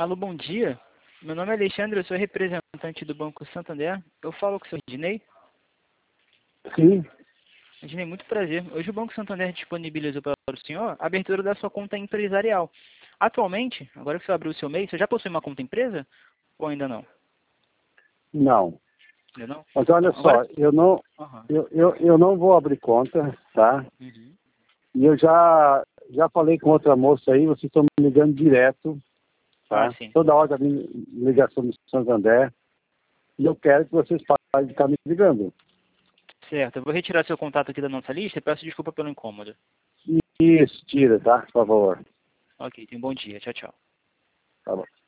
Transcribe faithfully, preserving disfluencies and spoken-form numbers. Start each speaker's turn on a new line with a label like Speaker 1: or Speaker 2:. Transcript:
Speaker 1: Alô, bom dia. Meu nome é Alexandre, eu sou representante do Banco Santander. Eu falo com o senhor Ednei.
Speaker 2: Sim.
Speaker 1: Ednei, muito prazer. Hoje o Banco Santander disponibilizou para o senhor a abertura da sua conta empresarial. Atualmente, agora que você abriu o seu MEI, você já possui uma conta empresa ou ainda não?
Speaker 2: Não.
Speaker 1: Ainda não?
Speaker 2: Mas olha
Speaker 1: Então,
Speaker 2: só,
Speaker 1: agora...
Speaker 2: eu não,
Speaker 1: Uhum.
Speaker 2: eu, eu, eu não vou abrir conta, tá?
Speaker 1: Uhum.
Speaker 2: E eu já, já falei com outra moça aí, vocês estão me ligando direto,
Speaker 1: Ah,
Speaker 2: tá?
Speaker 1: sim.
Speaker 2: Toda hora da minha ligação do Santander. E eu quero que vocês parem de ficar me ligando.
Speaker 1: Certo, eu vou retirar seu contato aqui da nossa lista e peço desculpa pelo incômodo.
Speaker 2: Isso, tira, tá? Por favor.
Speaker 1: Ok, tenha um bom dia. Tchau, tchau.
Speaker 2: Tá bom.